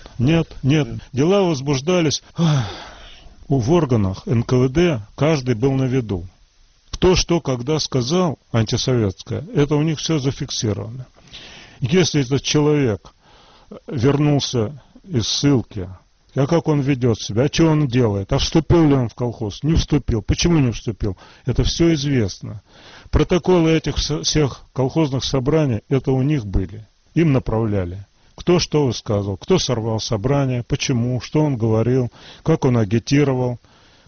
Дела возбуждались в органах НКВД, каждый был на виду. Кто что когда сказал антисоветское, это у них все зафиксировано. Если этот человек вернулся из ссылки, а как он ведет себя, а что он делает, а вступил ли он в колхоз, не вступил, почему не вступил, это все известно. Протоколы этих всех колхозных собраний, это у них были, им направляли. Кто что высказывал, кто сорвал собрание, почему, что он говорил, как он агитировал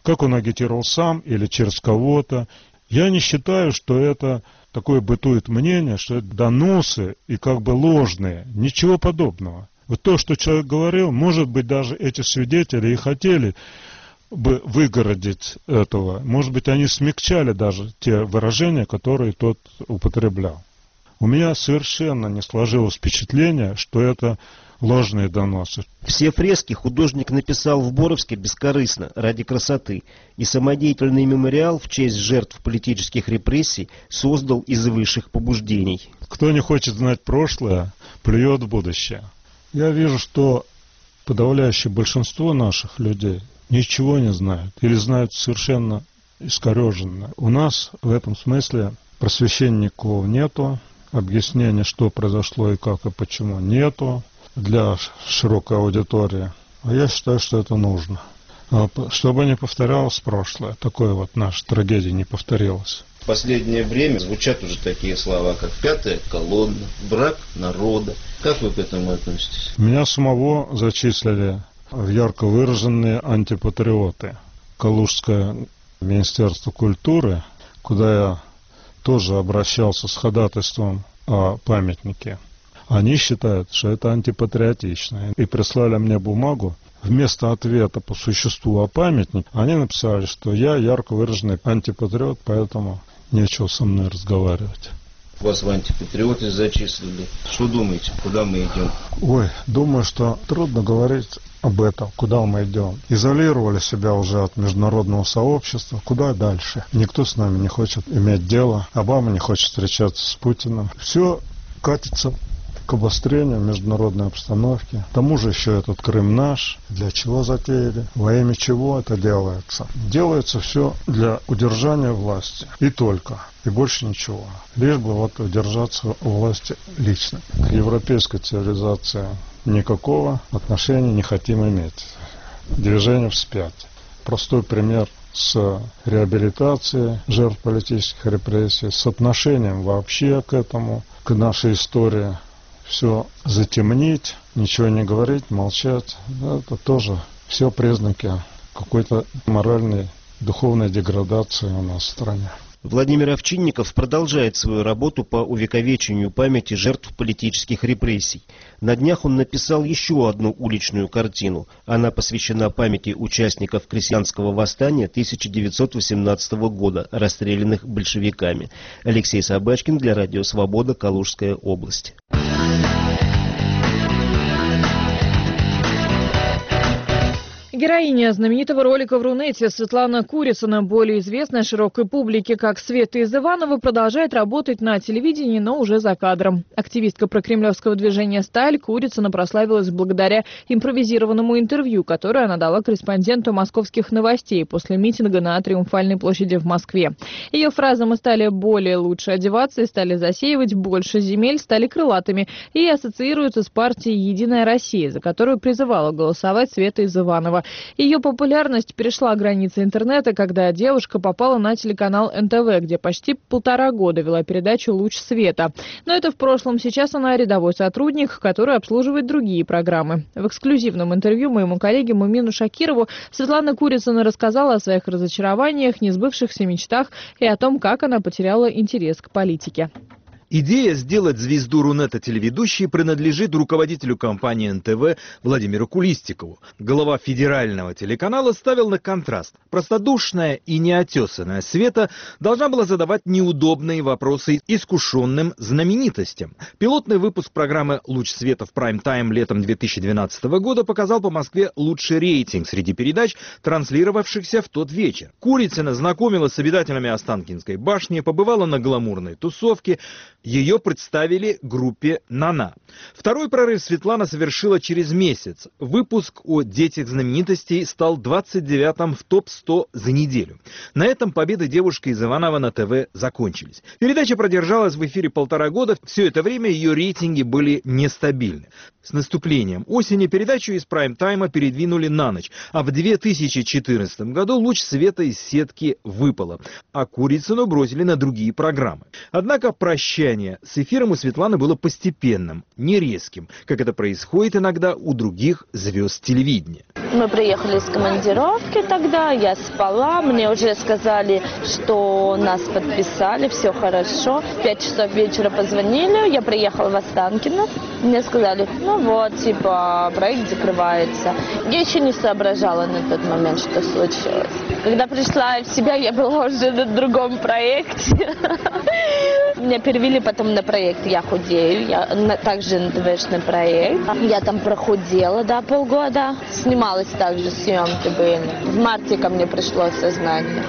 сам или через кого-то. Я не считаю, что это такое бытует мнение, что это доносы и как бы ложные. Ничего подобного. Вот то, что человек говорил, может быть, даже эти свидетели и хотели бы выгородить этого. Может быть, они смягчали даже те выражения, которые тот употреблял. У меня совершенно не сложилось впечатление, что это ложные доносы. Все фрески художник написал в Боровске бескорыстно, ради красоты, и самодеятельный мемориал в честь жертв политических репрессий создал из высших побуждений. Кто не хочет знать прошлое, плюет в будущее. Я вижу, что подавляющее большинство наших людей ничего не знают или знают совершенно искореженно. У нас в этом смысле просвещенников нету, объяснения, что произошло и как и почему, нету для широкой аудитории. А я считаю, что это нужно. Чтобы не повторялось прошлое. Такое вот наша трагедия не повторилась. В последнее время звучат уже такие слова, как «пятая колонна», «брак народа». Как вы к этому относитесь? Меня самого зачислили ярко выраженные антипатриоты. Калужское министерство культуры, куда я тоже обращался с ходатайством о памятнике, они считают, что это антипатриотично. И прислали мне бумагу. Вместо ответа по существу о памятнике они написали, что я ярко выраженный антипатриот, поэтому нечего со мной разговаривать. Вас в антипатриоты зачислили. Что думаете, куда мы идем? Ой, думаю, что трудно говорить об этом, куда мы идем. Изолировали себя уже от международного сообщества. Куда дальше? Никто с нами не хочет иметь дело. Обама не хочет встречаться с Путиным. Все катится к обострению международной обстановки. К тому же еще этот Крым наш. Для чего затеяли? Во имя чего это делается? Делается все для удержания власти. И только. И больше ничего. Лишь бы вот удержаться у власти лично. К европейской цивилизации никакого отношения не хотим иметь. Движение вспять. Простой пример с реабилитацией жертв политических репрессий, с отношением вообще к этому, к нашей истории. Все затемнить, ничего не говорить, молчать, это тоже все признаки какой-то моральной, духовной деградации у нас в стране. Владимир Овчинников продолжает свою работу по увековечению памяти жертв политических репрессий. На днях он написал еще одну уличную картину. Она посвящена памяти участников крестьянского восстания 1918 года, расстрелянных большевиками. Алексей Собачкин для Радио Свобода, Калужская область. Героиня знаменитого ролика в Рунете Светлана Курицына, более известная широкой публике как Света из Иваново, продолжает работать на телевидении, но уже за кадром. Активистка прокремлевского движения «Сталь» Курицына прославилась благодаря импровизированному интервью, которое она дала корреспонденту московских новостей после митинга на Триумфальной площади в Москве. Ее фразы «Мы стали более лучше одеваться и стали засеивать больше земель» стали крылатыми и ассоциируются с партией «Единая Россия», за которую призывала голосовать Света из Иваново. Ее популярность перешла границы интернета, когда девушка попала на телеканал НТВ, где почти 1,5 года вела передачу «Луч света». Но это в прошлом. Сейчас она рядовой сотрудник, который обслуживает другие программы. В эксклюзивном интервью моему коллеге Мумину Шакирову Светлана Курицына рассказала о своих разочарованиях, несбывшихся мечтах и о том, как она потеряла интерес к политике. Идея сделать звезду Рунета телеведущей принадлежит руководителю компании НТВ Владимиру Кулистикову. Глава федерального телеканала ставил на контраст. Простодушная и неотесанная Света должна была задавать неудобные вопросы искушенным знаменитостям. Пилотный выпуск программы «Луч света» в прайм-тайм летом 2012 года показал по Москве лучший рейтинг среди передач, транслировавшихся в тот вечер. Курицына знакомилась с обитателями Останкинской башни, побывала на гламурной тусовке. Ее представили группе «Нана». Второй прорыв Светлана совершила через месяц. Выпуск о детях знаменитостей стал 29-м в топ-100 за неделю. На этом победы девушки из Иваново на ТВ закончились. Передача продержалась в эфире 1,5 года. Все это время ее рейтинги были нестабильны. С наступлением осени передачу из прайм-тайма передвинули на ночь, а в 2014 году «Луч света» из сетки выпало, а Курицыну бросили на другие программы. Однако прощание с эфиром у Светланы было постепенным, не резким, как это происходит иногда у других звезд телевидения. Мы приехали с командировки тогда, я спала, мне уже сказали, что нас подписали, все хорошо. В 5 часов вечера позвонили, я приехала в Останкино, мне сказали, ну вот, типа, проект закрывается. Я еще не соображала на тот момент, что случилось. Когда пришла в себя, я была уже на другом проекте. Меня перевели потом на проект «Я худею», также НТВшный проект. Я там прохудела, полгода. Снималась также, съемки были. В марте ко мне пришло сознание,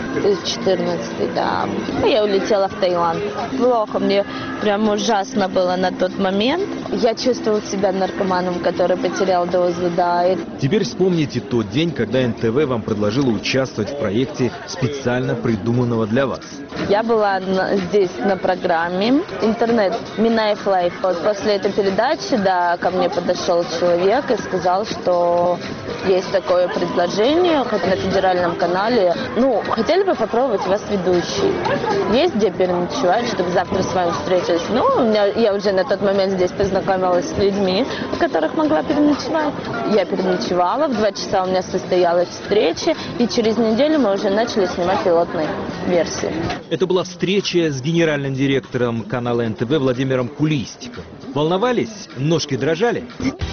2014, да. Я улетела в Таиланд. Плохо, мне прям ужасно было на тот момент. Я чувствовала себя наркоманом, который потерял дозу, да. Теперь вспомните тот день, когда НТВ вам предложила участвовать в проекте, специально придуманного для вас. Я была здесь на программе «Интернет Минаев Лайф». Вот после этой передачи, ко мне подошел человек и сказал, что есть такое предложение, как на федеральном канале. Ну, хотели бы попробовать вас ведущий. Есть где переночевать, чтобы завтра с вами встретились. Ну, я уже на тот момент здесь познакомилась с людьми, у которых могла переночевать. Я переночевала, в 2 часа у меня состоялась встреча, и через неделю мы уже начали снимать пилотные версии. Это была встреча с генеральным директором канала НТВ Владимиром Кулистиковым. Волновались? Ножки дрожали?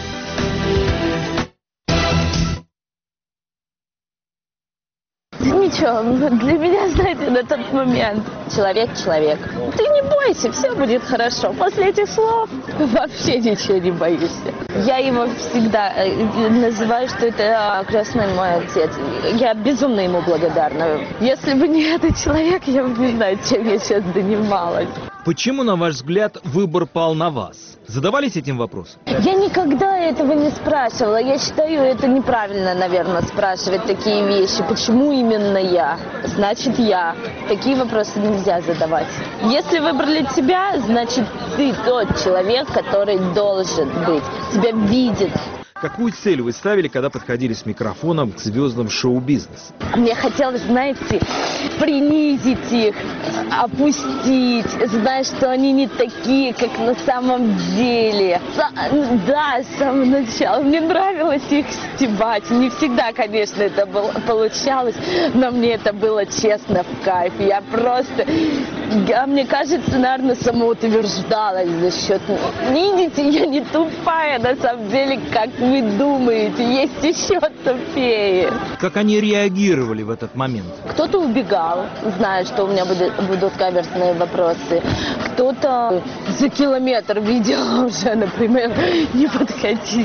Ничего, для меня, знаете, на тот момент человек. Ты не бойся, все будет хорошо. После этих слов вообще ничего не боишься. Я его всегда называю, что это крестный мой отец. Я безумно ему благодарна. Если бы не этот человек, я бы не знаю, чем я сейчас занималась. Почему, на ваш взгляд, выбор пал на вас? Задавались этим вопросом? Я никогда этого не спрашивала. Я считаю, это неправильно, наверное, спрашивать такие вещи. Почему именно я? Значит, я. Такие вопросы нельзя задавать. Если выбрали тебя, значит, ты тот человек, который должен быть. Тебя видит. Какую цель вы ставили, когда подходили с микрофоном к звездам шоу-бизнеса? Мне хотелось, знаете, принизить их, опустить, знать, что они не такие, как на самом деле. Да, с самого начала. Мне нравилось их стебать. Не всегда, конечно, это получалось, но мне это было честно в кайф. Я просто, мне кажется, наверное, самоутверждалась за счет... Видите, я не тупая, на самом деле, как вы думаете, есть еще тупее. Как они реагировали в этот момент? Кто-то убегал, зная, что у меня будут каверзные вопросы. Кто-то за километр видел уже, например, не подходи.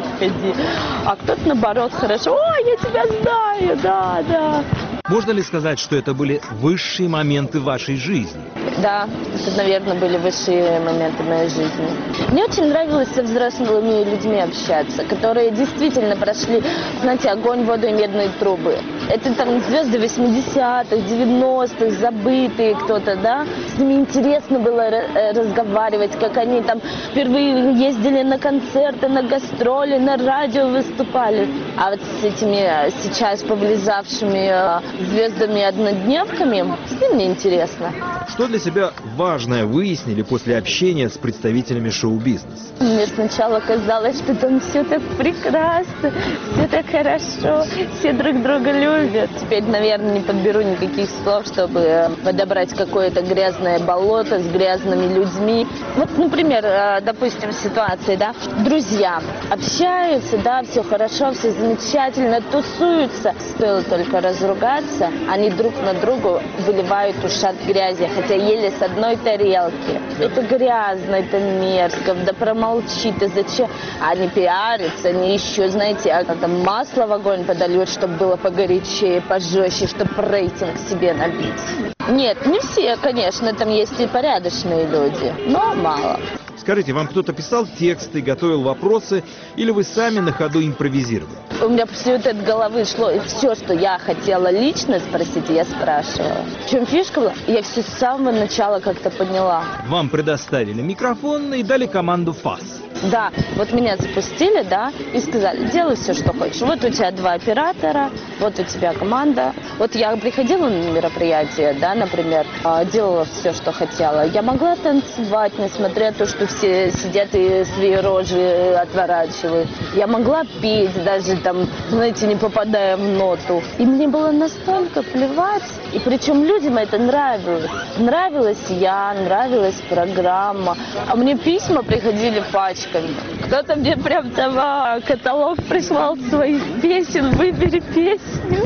А кто-то, наоборот, хорошо, ой, я тебя знаю, да. Можно ли сказать, что это были высшие моменты вашей жизни? Да, это, наверное, были высшие моменты моей жизни. Мне очень нравилось со взрослыми людьми общаться, которые действительно прошли, знаете, огонь, воду и медные трубы. Это там звезды 80-х, 90-х, забытые кто-то, да? С ними интересно было разговаривать, как они там впервые ездили на концерты, на гастроли, на радио выступали. А вот с этими сейчас повлезавшими звездами-однодневками, с ним неинтересно. Что для себя важное выяснили после общения с представителями шоу-бизнеса? Мне сначала казалось, что там все так прекрасно, все так хорошо, все друг друга любят. Теперь, наверное, не подберу никаких слов, чтобы подобрать какое-то грязное болото с грязными людьми. Вот, например, допустим, ситуация, да, друзья общаются, да, все хорошо, все замечательно, тусуются. Стоило только разругаться, они друг на друга выливают ушат грязи, хотя ели с одной тарелки. Это грязно, это мерзко, да промолчи ты, зачем? Они пиарятся, они еще, знаете, там масло в огонь подольют, чтобы было погорячее, пожестче, чтобы рейтинг себе набить. Нет, не все, конечно, там есть и порядочные люди, но мало. Скажите, вам кто-то писал тексты, готовил вопросы, или вы сами на ходу импровизировали? У меня все это от головы шло, и все, что я хотела лично спросить, я спрашивала. В чем фишка была? Я все с самого начала как-то поняла. Вам предоставили микрофон и дали команду «ФАС». Да, вот меня запустили, да, и сказали, делай все, что хочешь. Вот у тебя 2 оператора, вот у тебя команда. Вот я приходила на мероприятие, да, например, делала все, что хотела. Я могла танцевать, несмотря на то, что все сидят и свои рожи отворачивают. Я могла петь, даже там, знаете, не попадая в ноту. И мне было настолько плевать. И причем людям это нравилось. Нравилась я, нравилась программа. А мне письма приходили пачками. Кто-то мне прям там каталог прислал своих песен, выбери песню.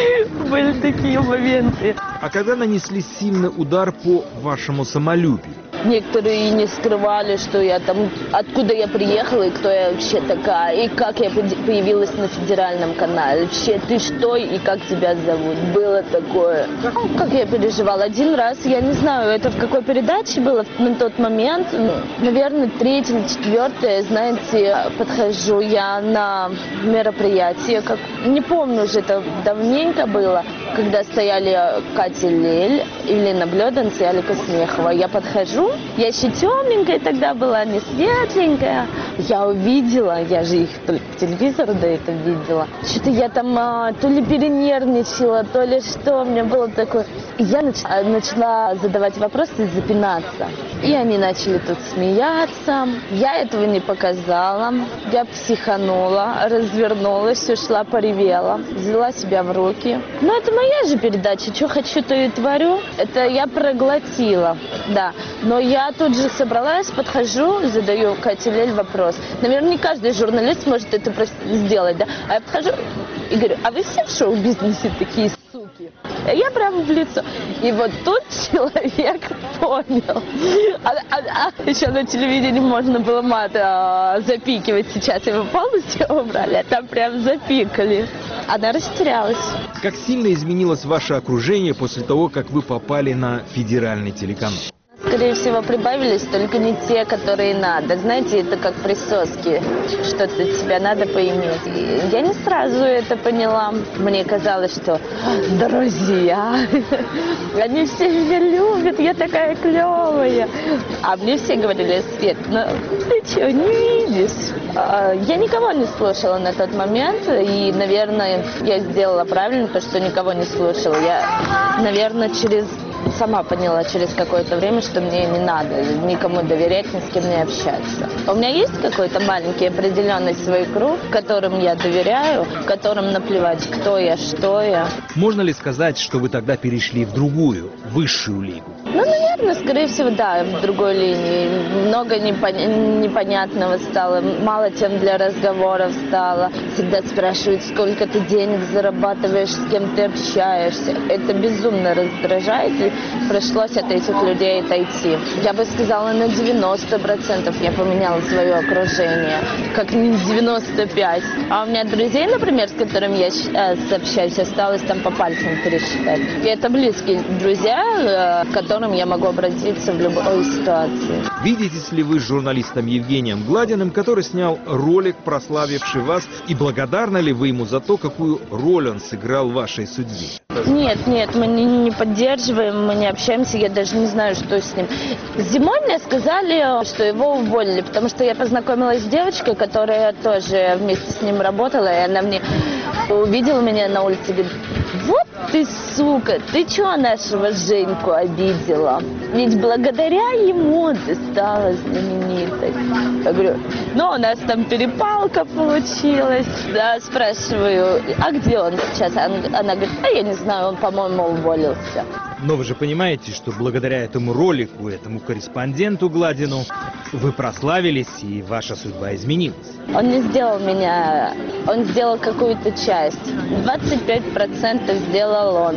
Были такие моменты. А когда нанесли сильный удар по вашему самолюбию? Некоторые не скрывали, что я там, откуда я приехала и кто я вообще такая, и как я появилась на федеральном канале. Вообще, ты что и как тебя зовут? Было такое. Как я переживала. Один раз, я не знаю, это в какой передаче было на тот момент, наверное, 3-й или 4-й, знаете, подхожу я на мероприятие, как, не помню уже, это давненько было. когда стояли Катя Лель, Елена Блёданц и Алика Смехова. Я подхожу, я еще темненькая тогда была, не светленькая. Я увидела, я же их только по телевизору до этого видела. Что-то я там то ли перенервничала, то ли что, у меня было такое. И я начала задавать вопросы и запинаться. И они начали тут смеяться. Я этого не показала. Я психанула, развернулась, ушла, поревела, взяла себя в руки. Но это моя же передача, что хочу, то и творю. Это я проглотила, да. Но я тут же собралась, подхожу, задаю Кате Лель вопрос. Наверное, не каждый журналист может это просто сделать, да. А я подхожу и говорю, а вы все в шоу-бизнесе такие суки? Я прямо в лицо. И вот тут человек понял. Еще на телевидении можно было мат запикивать. Сейчас его полностью убрали, а там прям запикали. Она растерялась. Как сильно изменилось ваше окружение после того, как вы попали на федеральный телеканал? Скорее всего, прибавились только не те, которые надо. Знаете, это как присоски. Что-то тебя надо поиметь. И я не сразу это поняла. Мне казалось, что друзья, они все меня любят, я такая клевая. А мне все говорили, Свет, ну ты что, не видишь? Я никого не слушала на тот момент. И, наверное, я сделала правильно, то, что никого не слушала. Я, наверное, сама поняла через какое-то время, что мне не надо никому доверять, ни с кем не общаться. У меня есть какой-то маленький определенный свой круг, которым я доверяю, которым наплевать, кто я, что я. Можно ли сказать, что вы тогда перешли в другую, высшую лигу? Ну, наверное, скорее всего, да, в другой линии. Много непонятного стало, мало тем для разговоров стало. Всегда спрашивают, сколько ты денег зарабатываешь, с кем ты общаешься. Это безумно раздражает, и пришлось от этих людей отойти. Я бы сказала, на 90% я поменяла свое окружение, как не 95%. А у меня друзей, например, с которыми я общаюсь, осталось там по пальцам пересчитать. И это близкие друзья, к которым я могу обратиться в любой ситуации. Видитесь ли вы с журналистом Евгением Гладиным, который снял ролик, прославивший вас, и благодарны ли вы ему за то, какую роль он сыграл в вашей судьбе? Нет, мы не поддерживаем, мы не общаемся, я даже не знаю, что с ним. Зимой мне сказали, что его уволили, потому что я познакомилась с девочкой, которая тоже вместе с ним работала, и она мне увидела меня на улице и говорит, вот ты, сука, ты чё нашего Женьку обидела? Ведь благодаря ему ты стала знаменитой. Я говорю, ну, у нас там перепалка получилась. Да, спрашиваю, а где он сейчас? Она говорит, а я не знаю, он, по-моему, уволился. Но вы же понимаете, что благодаря этому ролику, этому корреспонденту Гладину, вы прославились, и ваша судьба изменилась. Он не сделал меня, он сделал какую-то часть. 25% сделал он,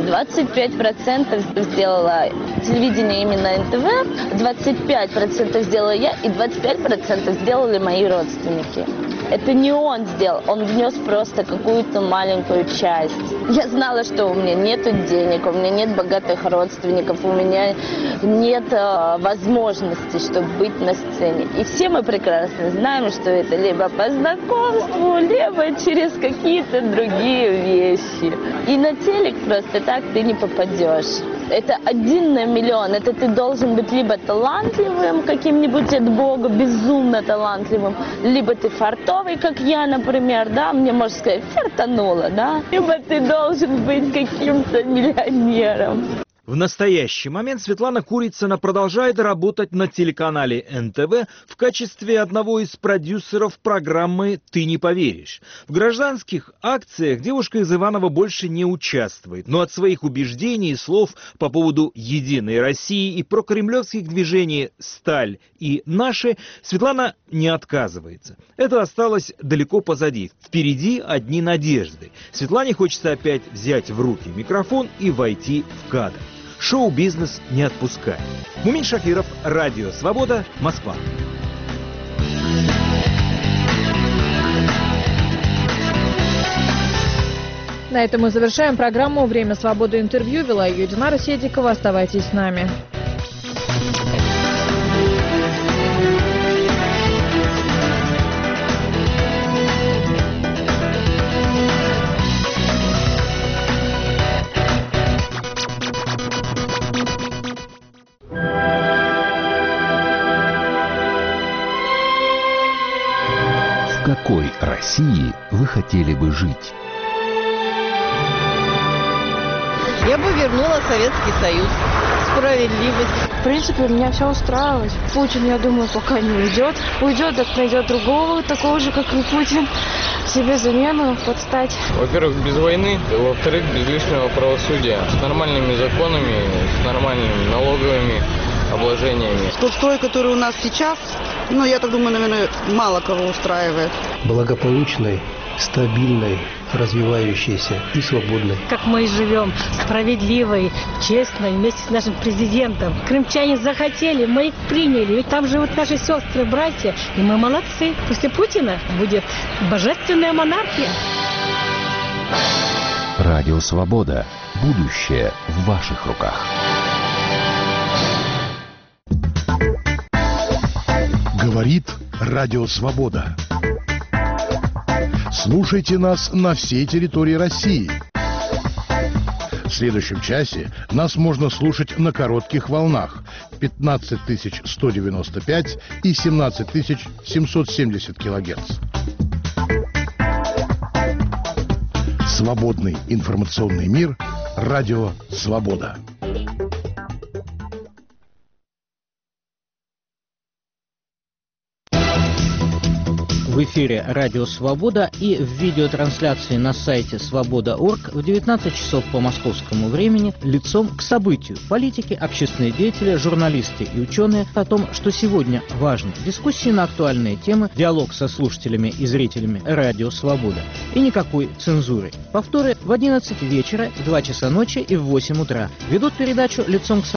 25% сделала телевидение именно НТВ, 25% сделала я, и 25% сделали мои родственники. Это не он сделал, он внес просто какую-то маленькую часть. Я знала, что у меня нет денег, у меня нет богатых родственников, у меня нет возможности, чтобы быть на сцене. И все мы прекрасно знаем, что это либо по знакомству, либо через какие-то другие вещи. И на телек просто так ты не попадешь. Это 1 на миллион. Это ты должен быть либо талантливым, каким-нибудь от Бога, безумно талантливым, либо ты фартовый, как я, например, да, мне, можно сказать, фартануло, да, либо ты должен быть каким-то миллионером. В настоящий момент Светлана Курицына продолжает работать на телеканале НТВ в качестве одного из продюсеров программы «Ты не поверишь». В гражданских акциях девушка из Иваново больше не участвует, но от своих убеждений и слов по поводу «Единой России» и прокремлевских движений «Сталь» и «Наши» Светлана не отказывается. Это осталось далеко позади. Впереди одни надежды. Светлане хочется опять взять в руки микрофон и войти в кадр. Шоу-бизнес не отпускает. Мумин Шакиров, Радио Свобода, Москва. На этом мы завершаем программу «Время свободы» интервью. Вела ее Динара Седикова. Оставайтесь с нами. России вы хотели бы жить? Я бы вернула Советский Союз. Справедливость. В принципе, меня все устраивает. Путин, я думаю, пока не уйдет. Уйдет, так найдет другого, такого же, как и Путин. Себе замену подстать. Во-первых, без войны. Во-вторых, без лишнего правосудия. С нормальными законами, с нормальными налоговыми обложениями. Тот строй, который у нас сейчас, я так думаю, наверное, мало кого устраивает. Благополучной, стабильной, развивающейся и свободной. Как мы и живем, справедливой, честной, вместе с нашим президентом. Крымчане захотели, мы их приняли. Ведь там живут наши сестры, братья, и мы молодцы. После Путина будет божественная монархия. Радио «Свобода». Будущее в ваших руках. Говорит Радио «Свобода». Слушайте нас на всей территории России. В следующем часе нас можно слушать на коротких волнах 15 195 и 17 770 килогерц. Свободный информационный мир. Радио «Свобода». В эфире «Радио Свобода» и в видеотрансляции на сайте свобода.орг в 19 часов по московскому времени лицом к событию. Политики, общественные деятели, журналисты и ученые о том, что сегодня важно. Дискуссии на актуальные темы, диалог со слушателями и зрителями «Радио Свобода». И никакой цензуры. Повторы в 11 вечера, в 2 часа ночи и в 8 утра. Ведут передачу лицом к событию